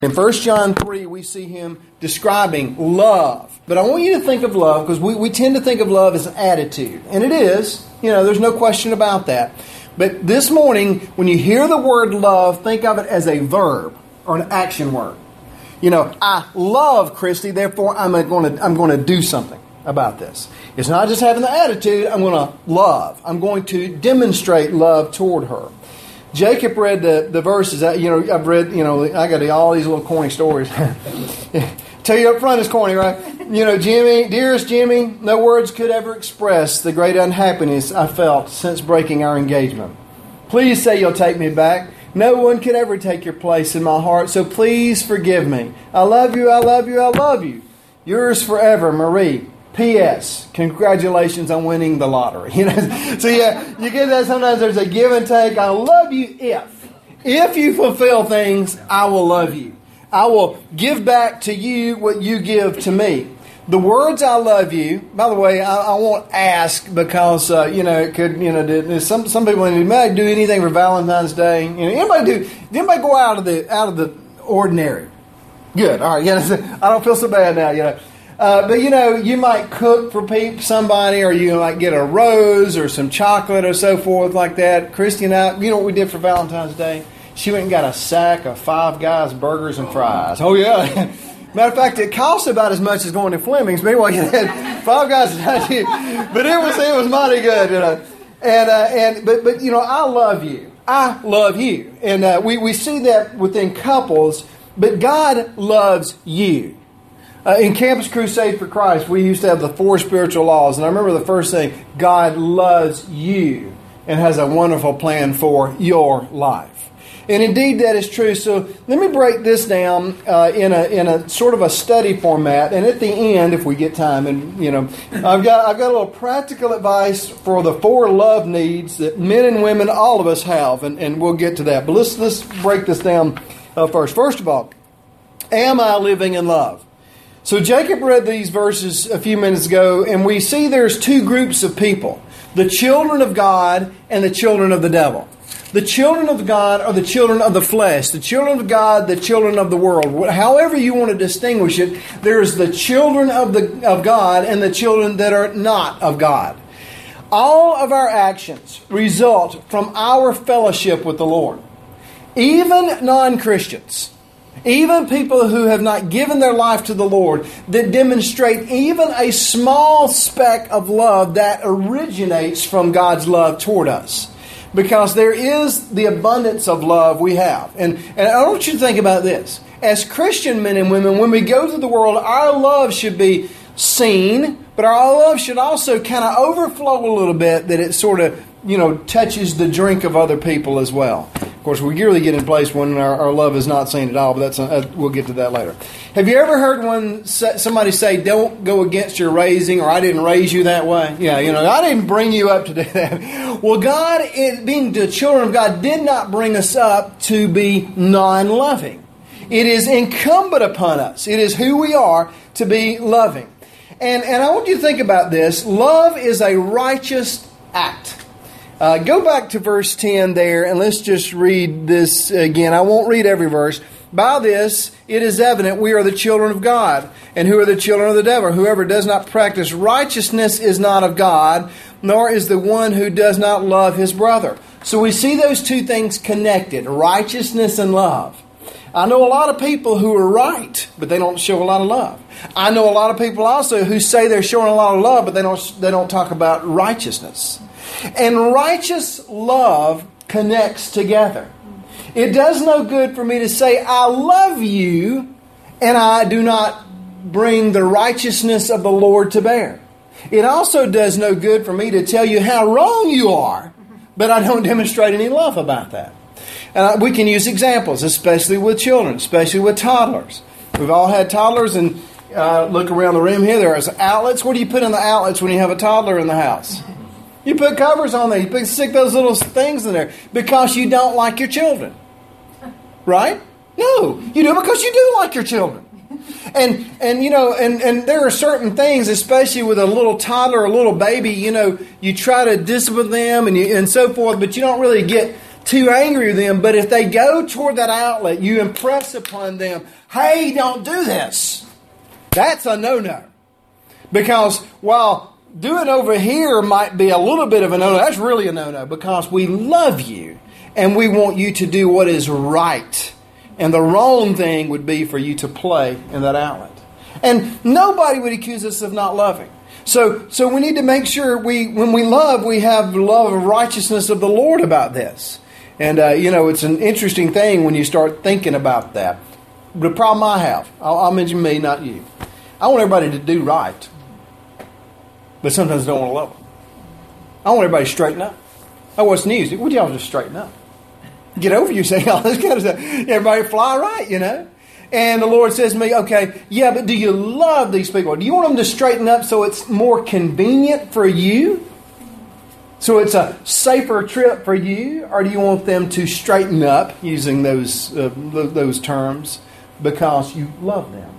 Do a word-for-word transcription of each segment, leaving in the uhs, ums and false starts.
In First John three, we see him describing love. But I want you to think of love, because we, we tend to think of love as an attitude. And it is. You know, there's no question about that. But this morning, when you hear the word love, think of it as a verb or an action word. You know, I love Christy, therefore I'm going to I'm going to do something about this. It's not just having the attitude. I'm going to love. I'm going to demonstrate love toward her. Jacob read the, the verses. You know, I've read, you know, I got all these little corny stories. Tell you up front it's corny, right? You know, Jimmy, dearest Jimmy, no words could ever express the great unhappiness I felt since breaking our engagement. Please say you'll take me back. No one could ever take your place in my heart, so please forgive me. I love you, I love you, I love you. Yours forever, Marie. P S. Congratulations on winning the lottery. You know, so yeah, you get that. Sometimes there's a give and take. I love you if, if you fulfill things, I will love you. I will give back to you what you give to me. The words "I love you." By the way, I, I won't ask because uh, you know it could. You know, do, some some people might do anything for Valentine's Day. You know, anybody do? Anybody go out of the out of the ordinary? Good. All right. Yeah, I don't feel so bad now. You know. Uh, but, you know, you might cook for pe- somebody, or you might get a rose or some chocolate or so forth like that. Christy and I, you know what we did for Valentine's Day? She went and got a sack of Five Guys burgers and fries. Oh, yeah. Matter of fact, it cost about as much as going to Fleming's. Meanwhile, you had Five Guys. But it was it was mighty good, you know. And, uh, and but, but, you know, I love you. I love you. And uh, we, we see that within couples, but God loves you. Uh, in Campus Crusade for Christ, we used to have the four spiritual laws. And I remember the first thing, God loves you and has a wonderful plan for your life. And indeed, that is true. So let me break this down uh, in a in a sort of a study format. And at the end, if we get time, and you know, I've got I've got a little practical advice for the four love needs that men and women, all of us have, and, and we'll get to that. But let's let's break this down uh, first. First of all, am I living in love? So Jacob read these verses a few minutes ago, and we see there's two groups of people, the children of God and the children of the devil. The children of God are the children of the flesh, the children of God, the children of the world. However you want to distinguish it, there's the children of the of God and the children that are not of God. All of our actions result from our fellowship with the Lord. Even non-Christians, even people who have not given their life to the Lord, that demonstrate even a small speck of love that originates from God's love toward us. Because there is the abundance of love we have. And, and I want you to think about this. As Christian men and women, when we go to the world, our love should be seen, but our love should also kind of overflow a little bit, that it sort of, you know, touches the drink of other people as well. Of course, we really get in place when our, our love is not seen at all, but that's uh, we'll get to that later. Have you ever heard one somebody say, "Don't go against your raising," or "I didn't raise you that way"? Yeah, you know, I didn't bring you up to do that. Well, God, it, being the children of God, did not bring us up to be non-loving. It is incumbent upon us. It is who we are to be loving. And, and I want you to think about this. Love is a righteous act. Uh, go back to verse ten there, and let's just read this again. I won't read every verse. By this, it is evident we are the children of God. And who are the children of the devil? Whoever does not practice righteousness is not of God, nor is the one who does not love his brother. So we see those two things connected, righteousness and love. I know a lot of people who are right, but they don't show a lot of love. I know a lot of people also who say they're showing a lot of love, but they don't they don't talk about righteousness. And righteous love connects together. It does no good for me to say, "I love you," and I do not bring the righteousness of the Lord to bear. It also does no good for me to tell you how wrong you are, but I don't demonstrate any love about that. Uh, we can use examples, especially with children, especially with toddlers. We've all had toddlers, and uh, look around the room here. There's outlets. What do you put in the outlets when you have a toddler in the house? You put covers on there. You put, stick those little things in there because you don't like your children. Right? No. You do it because you do like your children. And, and you know, and, and there are certain things, especially with a little toddler, a little baby, you know, you try to discipline them and, you, and so forth, but you don't really get too angry with them, but if they go toward that outlet, you impress upon them, hey, don't do this. That's a no-no. Because while doing over here might be a little bit of a no-no, that's really a no-no because we love you and we want you to do what is right. And the wrong thing would be for you to play in that outlet. And nobody would accuse us of not loving. So, so we need to make sure we, when we love, we have the love of righteousness of the Lord about this. And, uh, you know, it's an interesting thing when you start thinking about that. The problem I have, I'll, I'll mention me, not you. I want everybody to do right. But sometimes I don't want to love them. I want everybody to straighten up. Oh, what's news? Would y'all just straighten up? Get over yourself, all this kind of stuff. Everybody fly right, you know. And the Lord says to me, okay, yeah, but do you love these people? Do you want them to straighten up so it's more convenient for you? So it's a safer trip for you? Or do you want them to straighten up, using those uh, those terms, because you love them?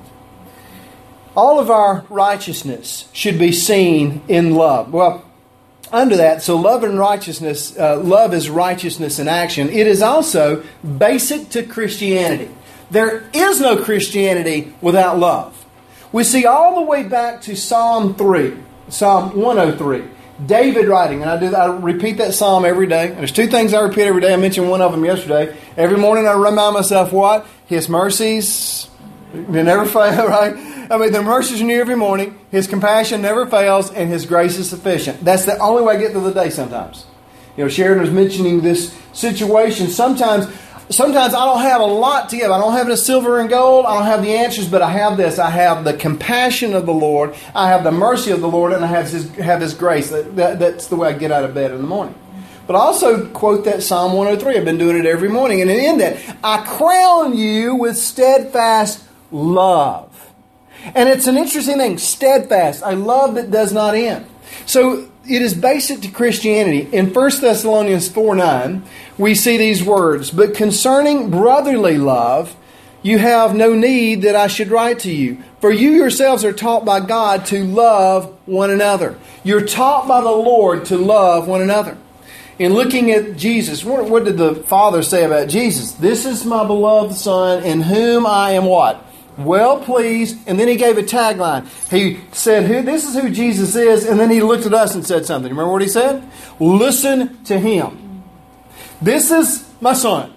All of our righteousness should be seen in love. Well, under that, so love and righteousness, uh, love is righteousness in action. It is also basic to Christianity. There is no Christianity without love. We see all the way back to Psalm three, Psalm one oh three. David writing, and I do I repeat that psalm every day. There's two things I repeat every day. I mentioned one of them yesterday. Every morning I remind myself what? His mercies, they never fail, right? I mean, the mercies are new every morning. His compassion never fails, and His grace is sufficient. That's the only way I get through the day sometimes. You know, Sharon was mentioning this situation. Sometimes, sometimes I don't have a lot to give. I don't have the silver and gold. I don't have the answers, but I have this. I have the compassion of the Lord. I have the mercy of the Lord, and I have His, have His grace. That, that, that's the way I get out of bed in the morning. But I also quote that Psalm one oh three. I've been doing it every morning. And in that, I crown you with steadfast love. And it's an interesting thing, steadfast, a love that does not end. So it is basic to Christianity. In First Thessalonians four nine, we see these words, but concerning brotherly love, you have no need that I should write to you. For you yourselves are taught by God to love one another. You're taught by the Lord to love one another. In looking at Jesus, what, what did the Father say about Jesus? This is my beloved Son, in whom I am what? Well pleased. And then He gave a tagline. He said, "Who? This is who Jesus is." And then He looked at us and said something. Remember what He said? Listen to Him. This is my Son.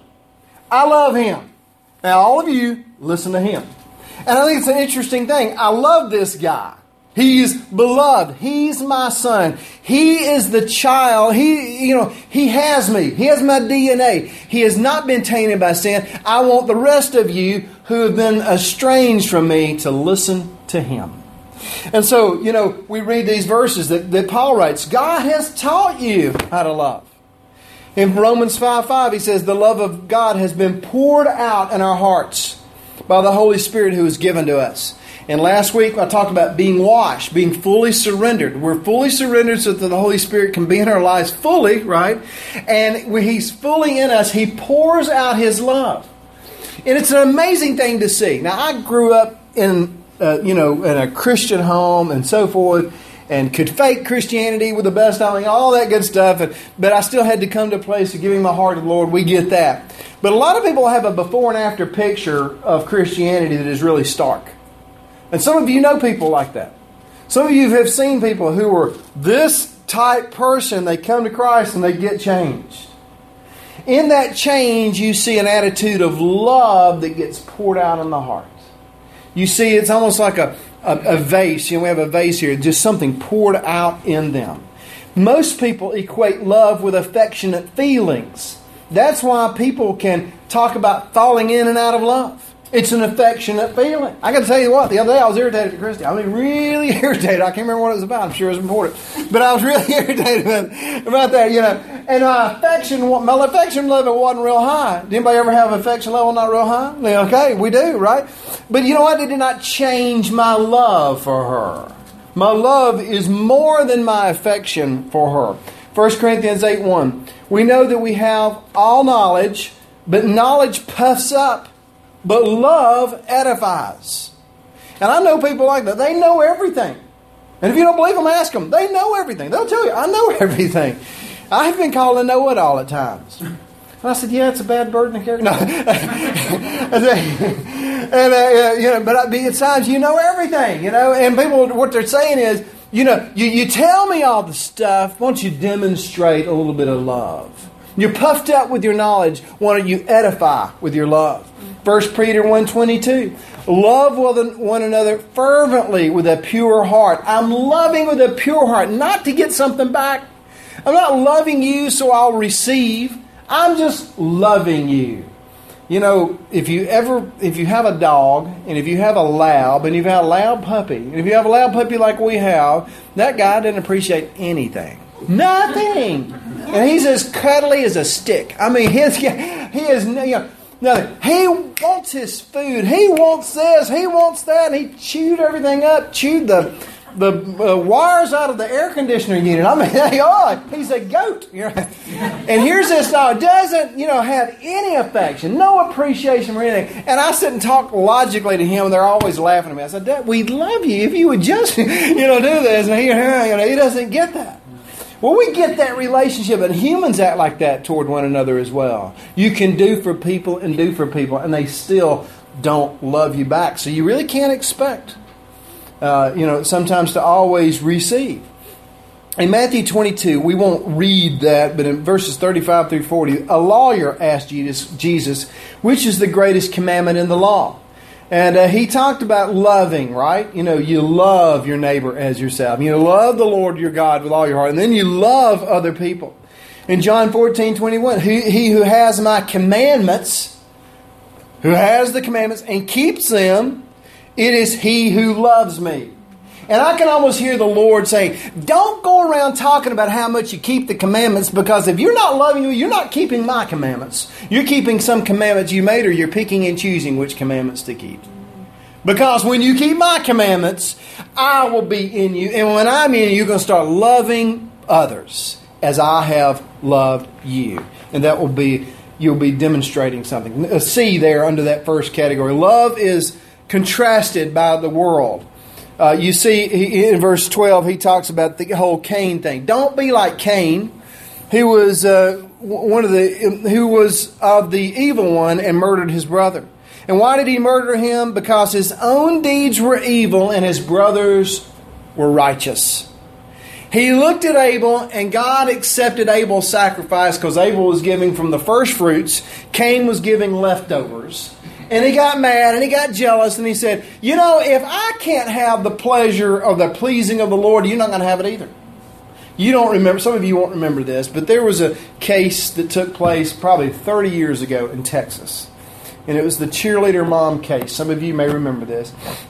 I love Him. Now all of you, listen to Him. And I think it's an interesting thing. I love this guy. He's beloved. He's my son. He is the child. He, you know, He has me. He has my D N A. He has not been tainted by sin. I want the rest of you who have been estranged from me to listen to Him. And so, you know, we read these verses that, that Paul writes. God has taught you how to love. In Romans five five, he says, the love of God has been poured out in our hearts by the Holy Spirit who is given to us. And last week I talked about being washed, being fully surrendered. We're fully surrendered so that the Holy Spirit can be in our lives fully, right? And when He's fully in us, He pours out His love. And it's an amazing thing to see. Now, I grew up in, uh, you know, in a Christian home and so forth, and could fake Christianity with the best of it, all that good stuff. And, but I still had to come to a place of giving my heart to the Lord. We get that. But a lot of people have a before and after picture of Christianity that is really stark. And some of you know people like that. Some of you have seen people who are this type person. They come to Christ and they get changed. In that change, you see an attitude of love that gets poured out in the heart. You see, it's almost like a, a, a vase. You know, we have a vase here. Just something poured out in them. Most people equate love with affectionate feelings. That's why people can talk about falling in and out of love. It's an affectionate feeling. I got to tell you what, the other day I was irritated at Christy. I mean, really irritated. I can't remember what it was about. I'm sure it was important. But I was really irritated about, about that, you know. And my affection, my affection level wasn't real high. Did anybody ever have an affection level not real high? Okay, we do, right? But you know what? It did not change my love for her. My love is more than my affection for her. First Corinthians eight one. We know that we have all knowledge, but knowledge puffs up. But love edifies. And I know people like that. They know everything. And if you don't believe them, ask them. They know everything. They'll tell you, I know everything. I've been called a know-it-all at times. And I said, yeah, it's a bad burden to carry. No. I said, and, uh, you know, but at times you know everything, you know. And people, what they're saying is, you know, you, you tell me all the stuff. Why don't you demonstrate a little bit of love? You're puffed up with your knowledge. Why don't you edify with your love? First Peter one twenty-two. Love one another fervently with a pure heart. I'm loving with a pure heart, not to get something back. I'm not loving you so I'll receive. I'm just loving you. You know, if you ever, if you have a dog, and if you have a lab, and you've had a lab puppy, and if you have a lab puppy like we have, that guy doesn't appreciate anything. Nothing. And he's as cuddly as a stick. I mean, his, he is, you know, nothing. He wants his food. He wants this. He wants that. And he chewed everything up, chewed the the uh, wires out of the air conditioner unit. I mean, they are. He's a goat. You know? And here's this dog. Doesn't, you know, have any affection, no appreciation for anything. And I sit and talk logically to him, and they're always laughing at me. I said, Dad, we'd love you if you would just, you know, do this. And he, you know, he doesn't get that. Well, we get that relationship, and humans act like that toward one another as well. You can do for people and do for people, and they still don't love you back. So you really can't expect, uh, you know, sometimes to always receive. In Matthew twenty-two, we won't read that, but in verses thirty-five through forty, a lawyer asked Jesus, which is the greatest commandment in the law? And uh, he talked about loving, right? You know, you love your neighbor as yourself. You love the Lord your God with all your heart. And then you love other people. In John fourteen twenty-one, he, he who has my commandments, who has the commandments and keeps them, it is he who loves me. And I can almost hear the Lord saying, don't go around talking about how much you keep the commandments, because if you're not loving me, you're not keeping my commandments. You're keeping some commandments you made, or you're picking and choosing which commandments to keep. Because when you keep my commandments, I will be in you. And when I'm in you, you're going to start loving others as I have loved you. And that will be, you'll be demonstrating something. A C there under that first category. Love is contrasted by the world. Uh, you see, he, in verse twelve, he talks about the whole Cain thing. Don't be like Cain, who was uh, one of the who was of the evil one and murdered his brother. And why did he murder him? Because his own deeds were evil and his brothers were righteous. He looked at Abel, and God accepted Abel's sacrifice because Abel was giving from the first fruits. Cain was giving leftovers. And he got mad and he got jealous and he said, you know, if I can't have the pleasure of the pleasing of the Lord, you're not going to have it either. You don't remember, some of you won't remember this, but there was a case that took place probably thirty years ago in Texas. And it was the cheerleader mom case. Some of you may remember this.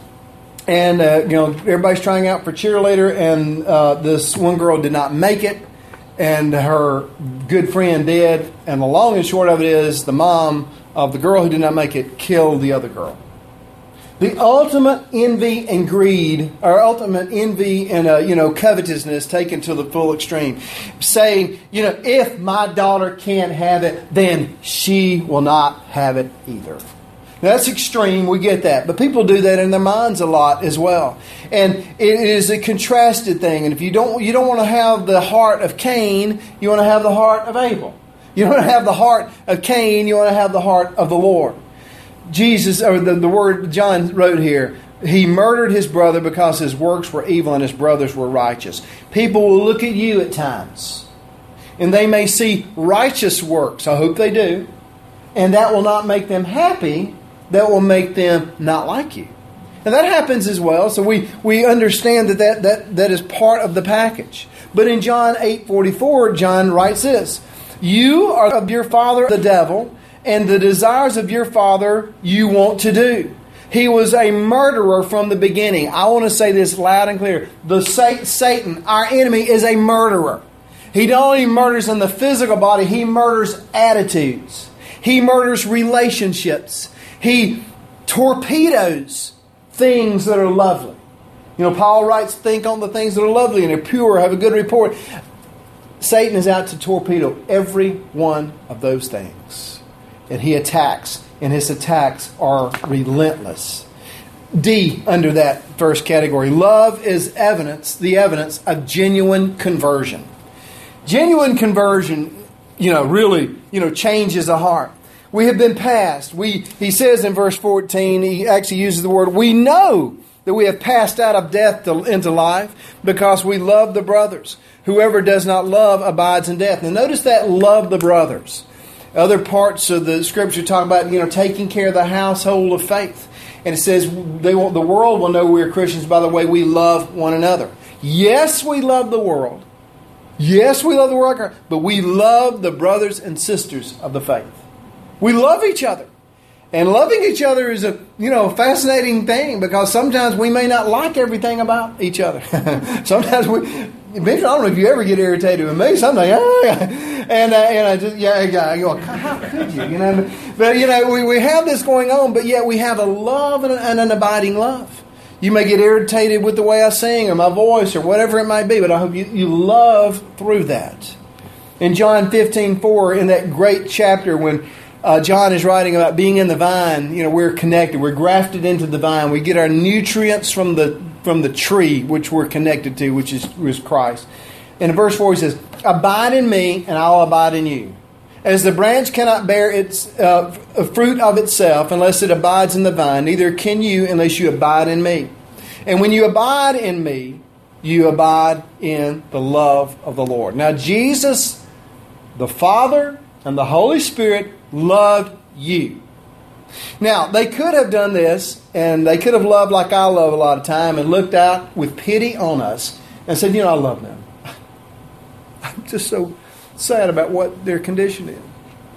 And, uh, you know, everybody's trying out for cheerleader, and uh, this one girl did not make it, and her good friend did. And the long and short of it is the mom of the girl who did not make it killed the other girl. The ultimate envy and greed, or ultimate envy and uh, you know covetousness taken to the full extreme, saying, you know, if my daughter can't have it, then she will not have it either. Now, that's extreme, we get that, but people do that in their minds a lot as well, and it is a contrasted thing. And if you don't, you don't want to have the heart of Cain, you want to have the heart of Abel. You don't want to have the heart of Cain, you want to have the heart of the Lord. Jesus, or the, the word John wrote here, he murdered his brother because his works were evil and his brothers were righteous. People will look at you at times, and they may see righteous works. I hope they do. And that will not make them happy. That will make them not like you. And that happens as well. So we, we understand that, that that that is part of the package. But in John eight forty-four, John writes this: you are of your father the devil, and the desires of your father you want to do. He was a murderer from the beginning. I want to say this loud and clear. The Satan, our enemy, is a murderer. He not only murders in the physical body, he murders attitudes. He murders relationships. He torpedoes things that are lovely. You know, Paul writes, think on the things that are lovely and are pure, have a good report. Satan is out to torpedo every one of those things. And he attacks, and his attacks are relentless. D, under that first category, love is evidence, the evidence of genuine conversion. Genuine conversion you know, really, you know, changes the heart. We have been passed. We, he says in verse fourteen, he actually uses the word, we know that we have passed out of death to, into life because we love the brothers. Whoever does not love abides in death. Now notice that love the brothers. Other parts of the Scripture talk about, you know, taking care of the household of faith. And it says they will, the world will know we're Christians by the way we love one another. Yes, we love the world. Yes, we love the world, but we love the brothers and sisters of the faith. We love each other. And loving each other is a, you know, fascinating thing because sometimes we may not like everything about each other. Sometimes we, I don't know if you ever get irritated with me. Sometimes, and uh, and I just, yeah, yeah, I go, how could you? You know, but you know, we, we have this going on, but yet we have a love and, a, and an abiding love. You may get irritated with the way I sing or my voice or whatever it might be, but I hope you, you love through that. In John fifteen four, in that great chapter when Uh, John is writing about being in the vine. You know, we're connected. We're grafted into the vine. We get our nutrients from the from the tree which we're connected to, which is, is Christ. And in verse four he says, abide in me and I'll abide in you. As the branch cannot bear its uh, fruit of itself unless it abides in the vine, neither can you unless you abide in me. And when you abide in me, you abide in the love of the Lord. Now Jesus, the Father, and the Holy Spirit loved you. Now, they could have done this, and they could have loved like I love a lot of time, and looked out with pity on us and said, you know, I love them. I'm just so sad about what their condition is.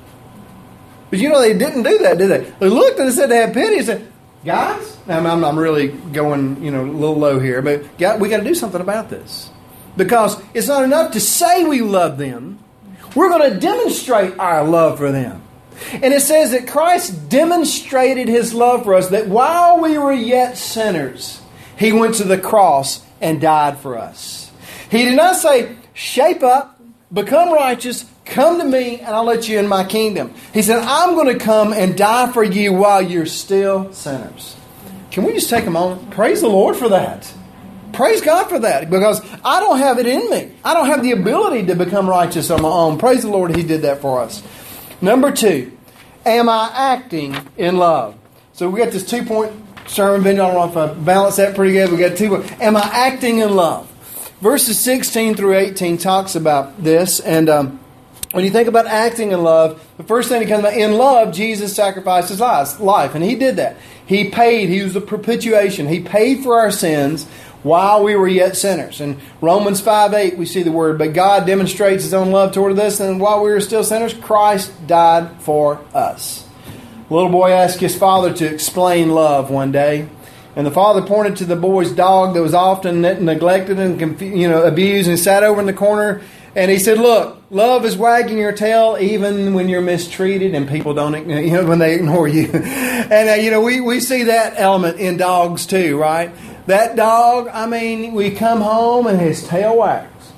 But you know, they didn't do that, did they? They looked and they said they had pity and said, guys, I'm, I'm, I'm really going, you know, a little low here, but God, we got to do something about this. Because it's not enough to say we love them. We're going to demonstrate our love for them. And it says that Christ demonstrated His love for us, that while we were yet sinners, He went to the cross and died for us. He did not say, shape up, become righteous, come to me, and I'll let you in my kingdom. He said, I'm going to come and die for you while you're still sinners. Can we just take a moment? Praise the Lord for that. Praise God for that, because I don't have it in me. I don't have the ability to become righteous on my own. Praise the Lord, He did that for us. Number two, am I acting in love? So we got this two-point sermon. I don't know if I balanced that pretty good. We got two. Am I acting in love? Verses sixteen through eighteen talks about this. And um, when you think about acting in love, the first thing that comes about, in love, Jesus sacrificed His life. And He did that. He paid. He was the propitiation. He paid for our sins while we were yet sinners. In Romans five eight, we see the word, but God demonstrates His own love toward us, and while we were still sinners, Christ died for us. A little boy asked his father to explain love one day, and the father pointed to the boy's dog that was often neglected and confu- you know abused, and sat over in the corner, and he said, look, love is wagging your tail even when you're mistreated and people don't, you know, when they ignore you. And, uh, you know, we, we see that element in dogs too, right? That dog, I mean, we come home and his tail wags.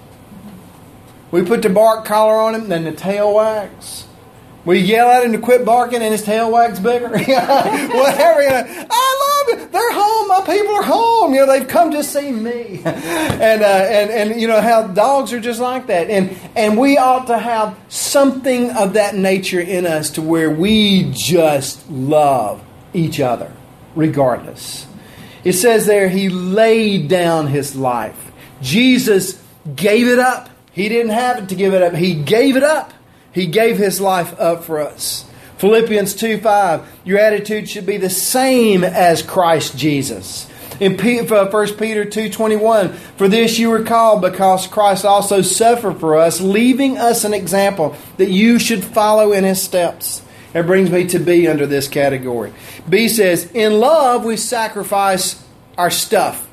We put the bark collar on him, then the tail wags. We yell at him to quit barking and his tail wags bigger. Whatever. You know, I love it. They're home. My people are home. You know, they've come to see me. And, uh, and, and you know, how dogs are just like that. And, and we ought to have something of that nature in us to where we just love each other, regardless. It says there, He laid down His life. Jesus gave it up. He didn't have it to give it up. He gave it up. He gave His life up for us. Philippians two five, your attitude should be the same as Christ Jesus. In First Peter two twenty-one, for this you were called because Christ also suffered for us, leaving us an example that you should follow in His steps. That brings me to B under this category. B says, in love we sacrifice our stuff.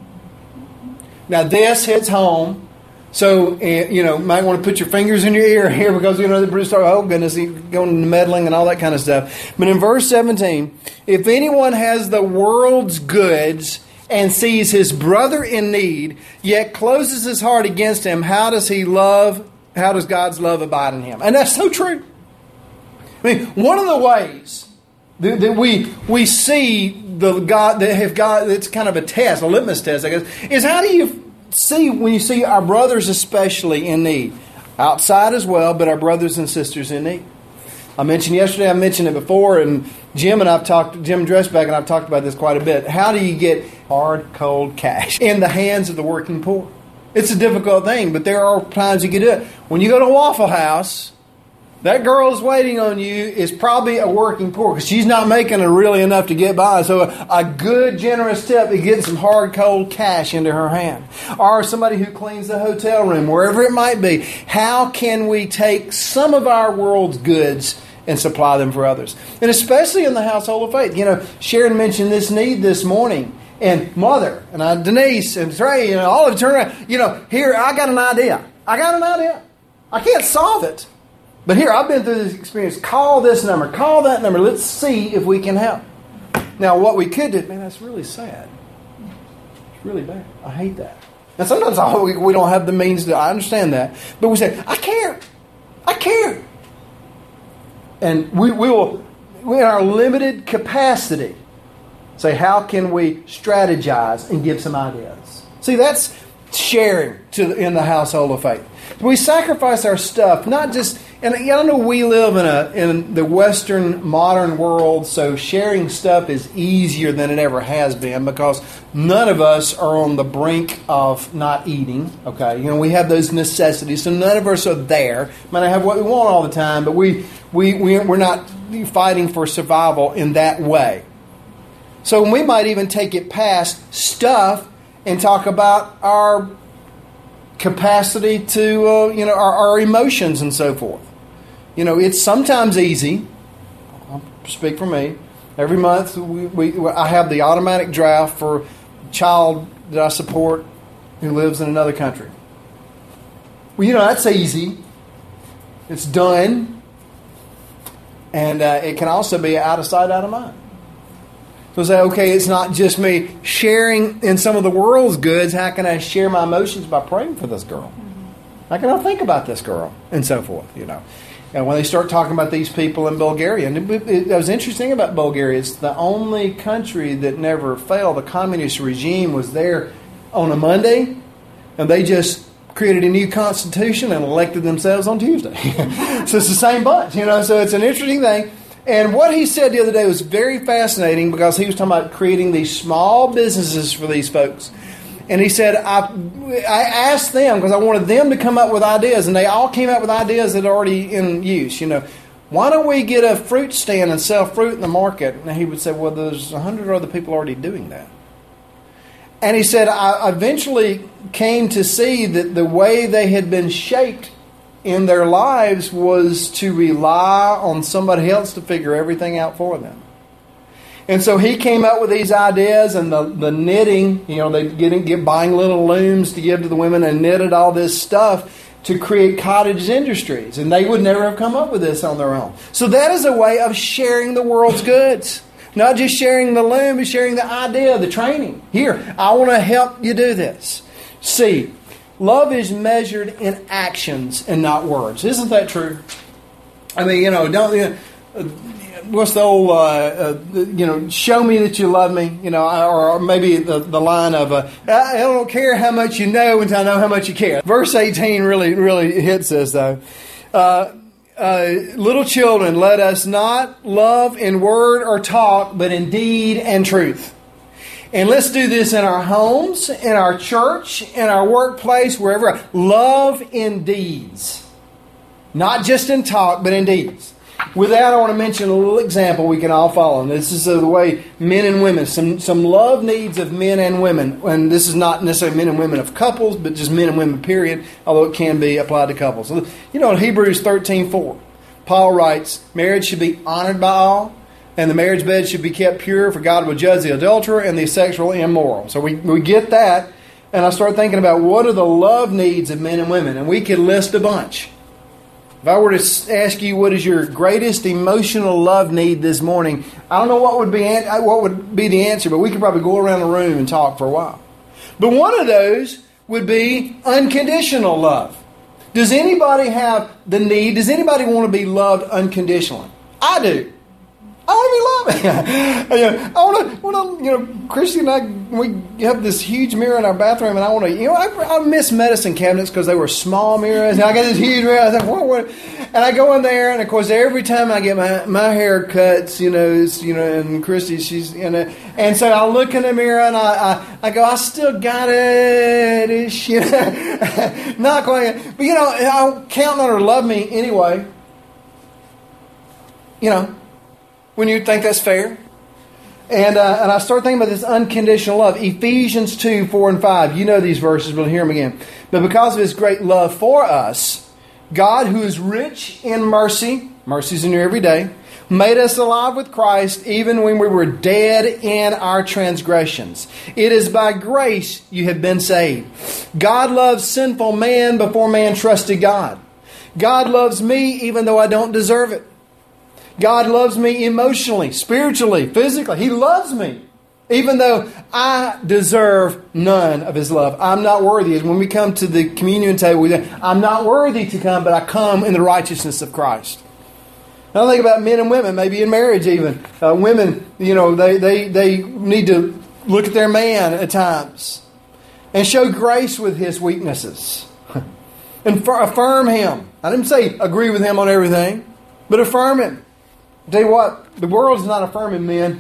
Now this hits home. So, uh, you know, might want to put your fingers in your ear here because, you know, the Bruce started, oh goodness, he's going to meddling and all that kind of stuff. But in verse seventeen, if anyone has the world's goods and sees his brother in need, yet closes his heart against him, how does he love, how does God's love abide in him? And that's so true. I mean, one of the ways that, that we we see the God that have God, it's kind of a test, a litmus test, I guess, is how do you see when you see our brothers especially in need? outside as well, but our brothers and sisters in need. I mentioned yesterday, I mentioned it before, and Jim and I've talked, Jim Dressback and I've talked about this quite a bit. How do you get hard, cold cash in the hands of the working poor? It's a difficult thing, but there are times you can do it. When you go to Waffle House, that girl is waiting on you is probably a working poor because she's not making really enough to get by. So a, a good, generous tip is getting some hard, cold cash into her hand. Or somebody who cleans the hotel room, wherever it might be. How can we take some of our world's goods and supply them for others? And especially in the household of faith. You know, Sharon mentioned this need this morning. And Mother, and I, Denise, and Trey, and all of them turn around. You know, here, I got an idea. I got an idea. I can't solve it. But here, I've been through this experience. Call this number. Call that number. Let's see if we can help. Now, what we could do, man, that's really sad. It's really bad. I hate that. And sometimes oh, we, we don't have the means to, I understand that. But we say, I care. I care. And we, we will, in our limited capacity, say, how can we strategize and give some ideas? See, that's sharing to the, in the household of faith. We sacrifice our stuff, not just, and I know we live in a in the Western modern world, so sharing stuff is easier than it ever has been because none of us are on the brink of not eating. Okay, you know, we have those necessities, so none of us are there. Might not have what we want all the time, but we we we we're not fighting for survival in that way. So we might even take it past stuff and talk about our capacity to, uh, you know, our, our emotions and so forth. You know, it's sometimes easy. I'll speak for me. Every month, we, we I have the automatic draft for a child that I support who lives in another country. Well, you know, that's easy. It's done. And uh, it can also be out of sight, out of mind. So say, okay, it's not just me sharing in some of the world's goods. How can I share my emotions by praying for this girl? How can I think about this girl? And so forth, you know. And when they start talking about these people in Bulgaria, and it, it, it was interesting about Bulgaria, it's the only country that never fell. The communist regime was there on a Monday, and they just created a new constitution and elected themselves on Tuesday. So it's the same bunch, you know. So it's an interesting thing. And what he said the other day was very fascinating because he was talking about creating these small businesses for these folks. And he said, I, I asked them because I wanted them to come up with ideas, and they all came up with ideas that are already in use. You know, why don't we get a fruit stand and sell fruit in the market? And he would say, well, there's a hundred other people already doing that. And he said, I eventually came to see that the way they had been shaped in their lives was to rely on somebody else to figure everything out for them. And so he came up with these ideas, and the, the knitting, you know, they get, get buying little looms to give to the women and knitted all this stuff to create cottage industries. And they would never have come up with this on their own. So that is a way of sharing the world's goods. Not just sharing the loom, but sharing the idea, the training. Here, I want to help you do this. See, love is measured in actions and not words. Isn't that true? I mean, you know, don't you know, what's the old, uh, uh, you know, show me that you love me, you know, or, or maybe the, the line of, uh, I don't care how much you know until I know how much you care. Verse eighteen really, really hits us, though. Uh, uh, little children, let us not love in word or talk, but in deed and truth. And let's do this in our homes, in our church, in our workplace, wherever. Love in deeds. Not just in talk, but in deeds. With that, I want to mention a little example we can all follow. And this is the way men and women, some, some love needs of men and women. And this is not necessarily men and women of couples, but just men and women, period, although it can be applied to couples. So, you know, in Hebrews thirteen four, Paul writes, marriage should be honored by all, and the marriage bed should be kept pure, for God will judge the adulterer and the sexually immoral. So we, we get that, and I start thinking about what are the love needs of men and women, and we could list a bunch. If I were to ask you what is your greatest emotional love need this morning, I don't know what would be what would be the answer, but we could probably go around the room and talk for a while. But one of those would be unconditional love. Does anybody have the need? Does anybody want to be loved unconditionally? I do. I want to be loving. you know, I want to, want to, you know, Christy and I, we have this huge mirror in our bathroom, and I want to, you know, I, I miss medicine cabinets because they were small mirrors. And I got this huge mirror. I was like, what, what? And I go in there, and of course, every time I get my, my hair cuts, you know, it's, you know, and Christy, she's, you know, and so I look in the mirror, and I, I, I go, I still got it, ish, you know, not quite, but you know, I'm counting on her to love me anyway. You know. When you think that's fair. And uh, and I start thinking about this unconditional love. Ephesians two, four, and five. You know these verses, but hear them again. But because of His great love for us, God, who is rich in mercy, mercy's in you every day, made us alive with Christ even when we were dead in our transgressions. It is by grace you have been saved. God loves sinful man before man trusted God. God loves me even though I don't deserve it. God loves me emotionally, spiritually, physically. He loves me, even though I deserve none of His love. I'm not worthy. When we come to the communion table, we say, I'm not worthy to come, but I come in the righteousness of Christ. And I think about men and women, maybe in marriage even. Uh, women, you know, they, they, they need to look at their man at times and show grace with his weaknesses and affirm him. I didn't say agree with him on everything, but affirm him. I'll tell you what, the world's not affirming men.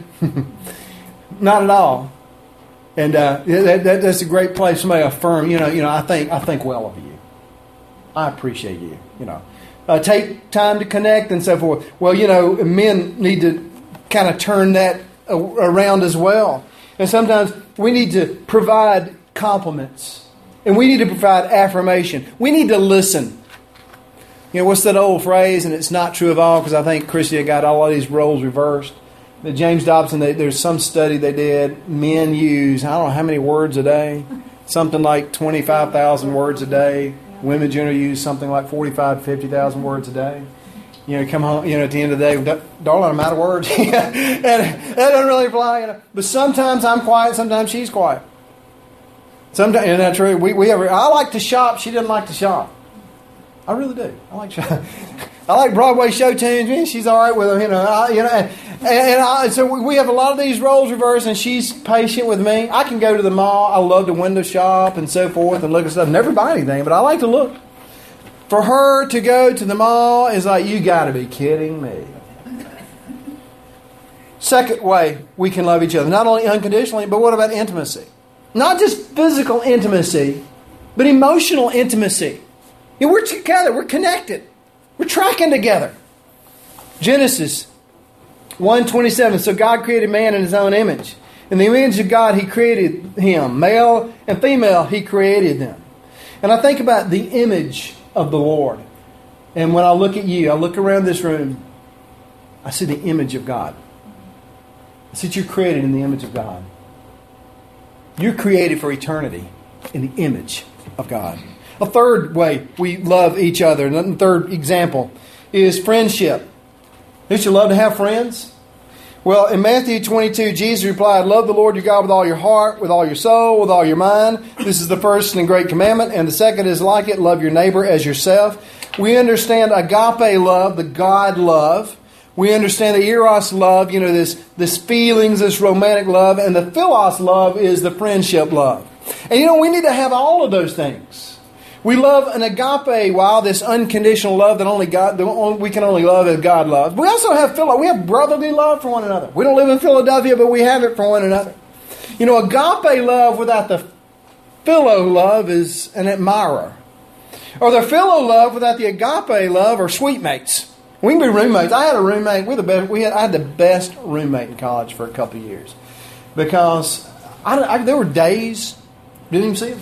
Not at all. And uh, that, that, that's a great place to affirm. You know, you know. I think I think well of you. I appreciate you. You know, uh, take time to connect and so forth. Well, you know, men need to kind of turn that around as well. And sometimes we need to provide compliments, and we need to provide affirmation. We need to listen. You know, what's that old phrase? And it's not true of all, because I think Christy got all of these roles reversed. The James Dobson, they, there's some study they did. Men use, I don't know how many words a day. Something like twenty-five thousand words a day. Women generally use something like forty-five, fifty thousand words a day. You know, come home, you know, at the end of the day, darling, I'm out of words. and that doesn't really apply. You know. But sometimes I'm quiet, sometimes she's quiet. Sometimes, isn't that true? We, we have, I like to shop, she doesn't like to shop. I really do. I like I like Broadway show tunes. Man, she's all right with them, you know. I, you know, and, and I, so we have a lot of these roles reversed, and she's patient with me. I can go to the mall. I love to window shop and so forth and look at stuff. Never buy anything, but I like to look. For her to go to the mall is like, you got to be kidding me. Second way we can love each other, not only unconditionally, but what about intimacy? Not just physical intimacy, but emotional intimacy. You know, we're together. We're connected. We're tracking together. Genesis one twenty-seven. So God created man in His own image. In the image of God, He created him. Male and female, He created them. And I think about the image of the Lord. And when I look at you, I look around this room, I see the image of God. I see that you're created in the image of God. You're created for eternity in the image of God. A third way we love each other, and a third example, is friendship. Don't you love to have friends? Well, in Matthew twenty-two, Jesus replied, love the Lord your God with all your heart, with all your soul, with all your mind. This is the first and great commandment. And the second is like it, love your neighbor as yourself. We understand agape love, the God love. We understand the eros love, you know, this, this feelings, this romantic love. And the philos love is the friendship love. And you know, we need to have all of those things. We love an agape, wow, this unconditional love that only God, we can only love as God loves. We also have philo, we have brotherly love for one another. We don't live in Philadelphia, but we have it for one another. You know, agape love without the philo love is an admirer. Or the philo love without the agape love are sweet mates. We can be roommates. I had a roommate. We're the best, we had, I had the best roommate in college for a couple of years. Because I, I, there were days, didn't even see him.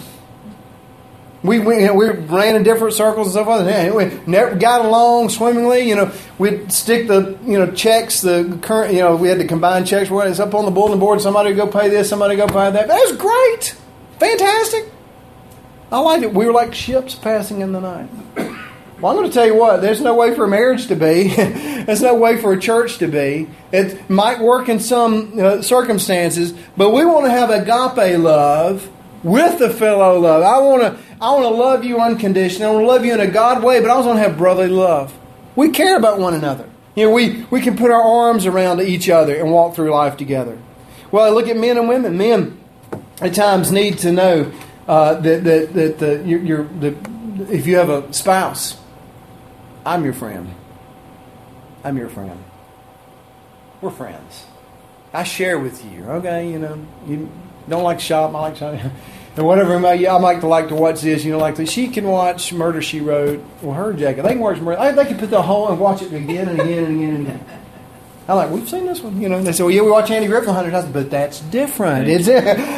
We we, you know, we ran in different circles and stuff like that. We never got along swimmingly. You know, we'd stick the you know checks, the current. You know, we had to combine checks. It's up on the bulletin board. Somebody would go pay this. Somebody would go pay that. That was great, fantastic. I liked it. We were like ships passing in the night. Well, I'm going to tell you what. There's no way for a marriage to be. There's no way for a church to be. It might work in some uh, circumstances, but we want to have agape love with the philo love. I want to. I want to love you unconditionally. I want to love you in a God way, but I also want to have brotherly love. We care about one another. You know, we, we can put our arms around each other and walk through life together. Well, I look at men and women. Men at times need to know uh, that that that the, you're, you're, the, if you have a spouse, I'm your friend. I'm your friend. We're friends. I share with you. Okay, you know, you don't like to shop. I like to shop. And whatever, I like to like to watch this. You know, like the, she can watch Murder, She Wrote. Well, her Jacket. They can watch Murder. They can put the whole and watch it again and again and again and again. I'm like, we've seen this one. You know, and they say, well, yeah, we watch Andy Griffith a hundred times, but that's different. It's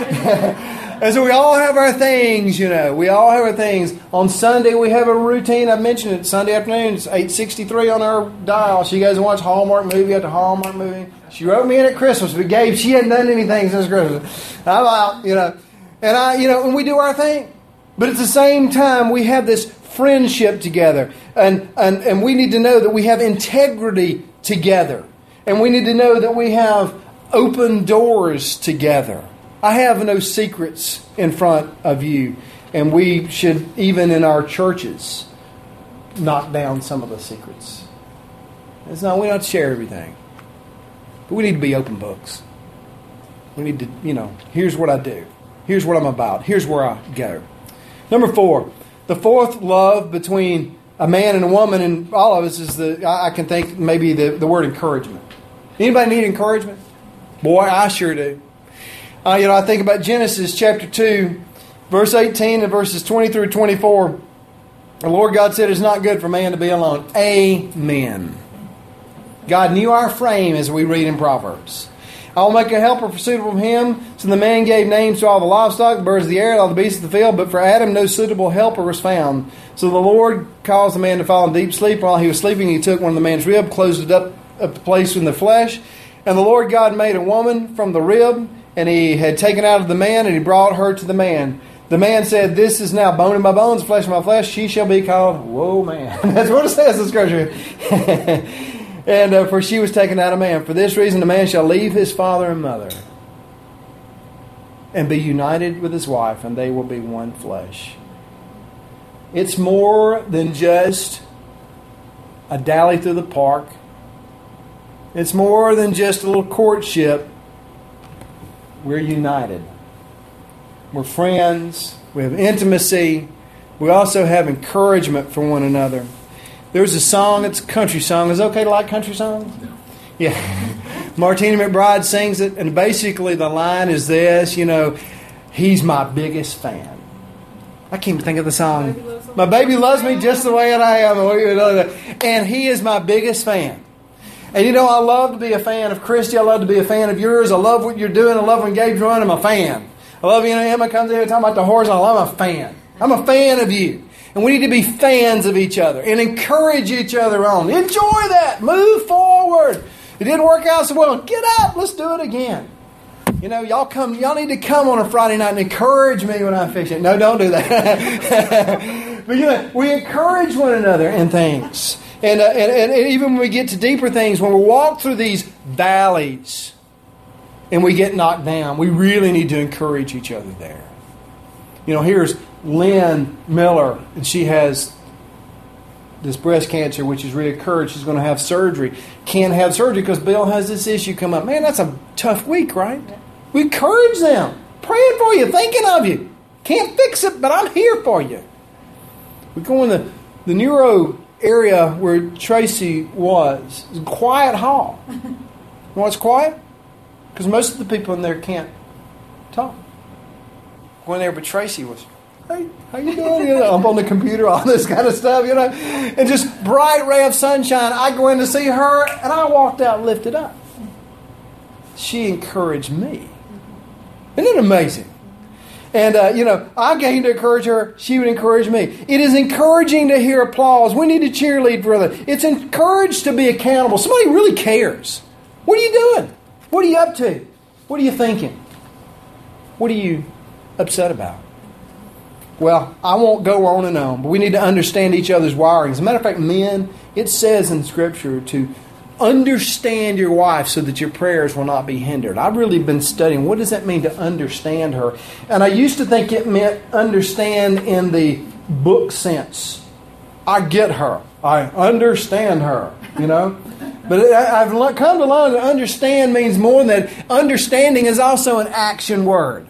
and so we all have our things. You know, we all have our things. On Sunday, we have a routine. I mentioned it. Sunday afternoon, it's eight sixty-three on our dial. She goes and watch Hallmark movie after Hallmark movie. She wrote me in at Christmas, but Gabe, she hadn't done anything since Christmas. I'm out, you know. And I, you know, and we do our thing. But at the same time, we have this friendship together. And, and, and we need to know that we have integrity together. And we need to know that we have open doors together. I have no secrets in front of you. And we should, even in our churches, knock down some of the secrets. It's not, we don't share everything. But we need to be open books. We need to, you know, here's what I do. Here's what I'm about. Here's where I go. Number four, the fourth love between a man and a woman, and all of us is the, I can think maybe the, the word encouragement. Anybody need encouragement? Boy, I sure do. Uh, you know, I think about Genesis chapter two, verse eighteen and verses twenty through twenty-four. The Lord God said, it's not good for man to be alone. Amen. God knew our frame, as we read in Proverbs. I will make a helper for suitable for him. So the man gave names to all the livestock, the birds of the air, and all the beasts of the field. But for Adam no suitable helper was found. So the Lord caused the man to fall in deep sleep. While he was sleeping, he took one of the man's rib, closed it up, up the place in the flesh. And the Lord God made a woman from the rib, and he had taken out of the man, and he brought her to the man. The man said, this is now bone of my bones, flesh of my flesh. She shall be called, whoa, man. That's what it says in Scripture. And uh, for she was taken out of man. For this reason, the man shall leave his father and mother and be united with his wife, and they will be one flesh. It's more than just a dally through the park. It's more than just a little courtship. We're united. We're friends. We have intimacy. We also have encouragement for one another. There's a song, it's a country song. Is it okay to like country songs? No. Yeah. Martina McBride sings it, and basically the line is this, you know, he's my biggest fan. I can't even think of the song. Baby my baby loves me just the way that I am. And he is my biggest fan. And you know, I love to be a fan of Christy. I love to be a fan of yours. I love what you're doing. I love when Gabe's running. I'm a fan. I love, you know, Emma comes in here talking about the horse. I love I'm a fan. I'm a fan of you. And we need to be fans of each other and encourage each other on. Enjoy that. Move forward. It didn't work out so well. Get up. Let's do it again. You know, y'all come. Y'all need to come on a Friday night and encourage me when I'm fishing. No, don't do that. But you know, we encourage one another in things. And, uh, and, and even when we get to deeper things, when we walk through these valleys and we get knocked down, we really need to encourage each other there. You know, here's Lynn Miller, and she has this breast cancer, which is reoccurred. She's going to have surgery. Can't have surgery because Bill has this issue come up. Man, that's a tough week, right? We encourage them. Praying for you, thinking of you. Can't fix it, but I'm here for you. We go in the, the neuro area where Tracy was. It's a quiet hall. You know why it's quiet? Because most of the people in there can't talk. Go in there, but Tracy was, hey, how you doing? You know, I'm on the computer, all this kind of stuff, you know. And just bright ray of sunshine. I go in to see her, and I walked out lifted up. She encouraged me. Isn't it amazing? And, uh, you know, I came to encourage her. She would encourage me. It is encouraging to hear applause. We need to cheerlead for others. It's encouraged to be accountable. Somebody really cares. What are you doing? What are you up to? What are you thinking? What are you upset about? Well, I won't go on and on, but we need to understand each other's wiring. As a matter of fact, men, it says in Scripture to understand your wife so that your prayers will not be hindered. I've really been studying what does that mean to understand her. And I used to think it meant understand in the book sense. I get her. I understand her, you know. But I've come to learn that understand means more than that. Understanding is also an action word.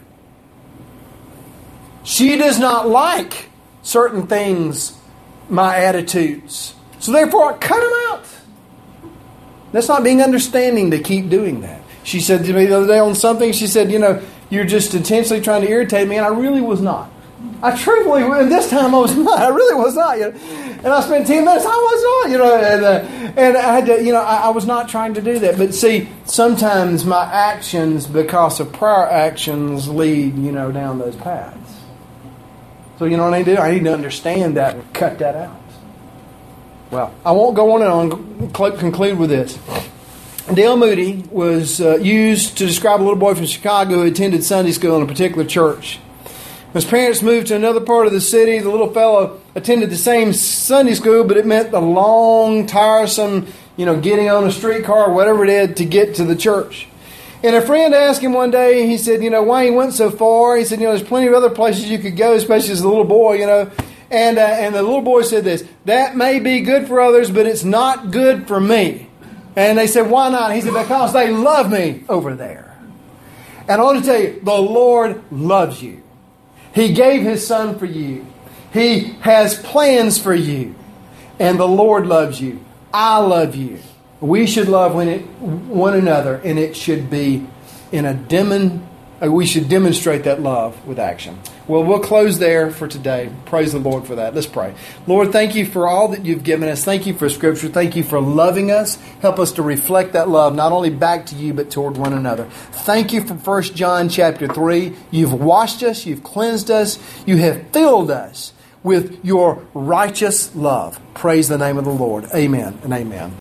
She does not like certain things, my attitudes. So therefore, I cut them out. That's not being understanding to keep doing that. She said to me the other day on something, she said, you know, you're just intentionally trying to irritate me, and I really was not. I truthfully, and this time I was not. I really was not. You know? And I spent ten minutes, I was not, you know, and, uh, and I had to, you know, I, I was not trying to do that. But see, sometimes my actions, because of prior actions, lead, you know, down those paths. So you know what I need to do? I need to understand that and cut that out. Well, I won't go on and on. Conclude with this. Dale Moody was uh, used to describe a little boy from Chicago who attended Sunday school in a particular church. His parents moved to another part of the city. The little fellow attended the same Sunday school, but it meant the long, tiresome, you know, getting on a streetcar or whatever it is to get to the church. And a friend asked him one day, he said, you know, why he went so far. He said, you know, there's plenty of other places you could go, especially as a little boy, you know. And, uh, and the little boy said this, that may be good for others, but it's not good for me. And they said, why not? He said, because they love me over there. And I want to tell you, the Lord loves you. He gave His Son for you. He has plans for you. And the Lord loves you. I love you. We should love one another, and it should be in a demon. We should demonstrate that love with action. Well, we'll close there for today. Praise the Lord for that. Let's pray. Lord, thank you for all that you've given us. Thank you for Scripture. Thank you for loving us. Help us to reflect that love, not only back to you, but toward one another. Thank you for First John chapter three. You've washed us. You've cleansed us. You have filled us with your righteous love. Praise the name of the Lord. Amen and amen.